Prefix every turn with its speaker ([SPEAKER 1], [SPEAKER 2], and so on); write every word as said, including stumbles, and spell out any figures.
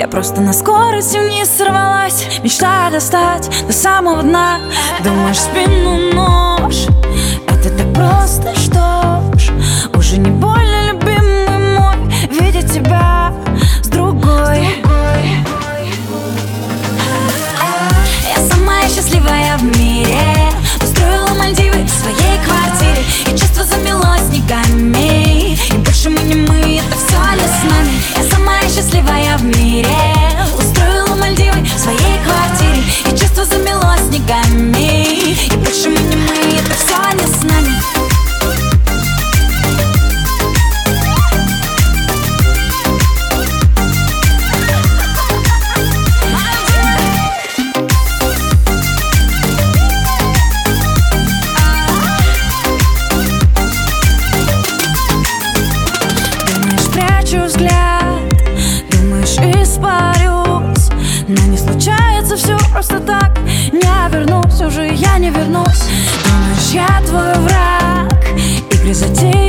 [SPEAKER 1] Я просто на скорости вниз сорвалась, мечтая достать до самого дна. Думаешь, в спину нож, это так просто, что ж, уже не больно, любимый мой, видеть тебя с другой. Я самая счастливая в мире, устроила Мальдивы в своей квартире, и чувство замело снегами, и больше мы не мы, это все не с нами. Я самая счастливая в мире, устроила Мальдивы в своей квартире, и чувство замело снегами, и больше мы не мы, это все не с нами. Взгляд, думаешь, испарюсь, но не случается все просто так. Не вернусь, уже я не вернусь. Думаешь, я твой враг, игры затеи.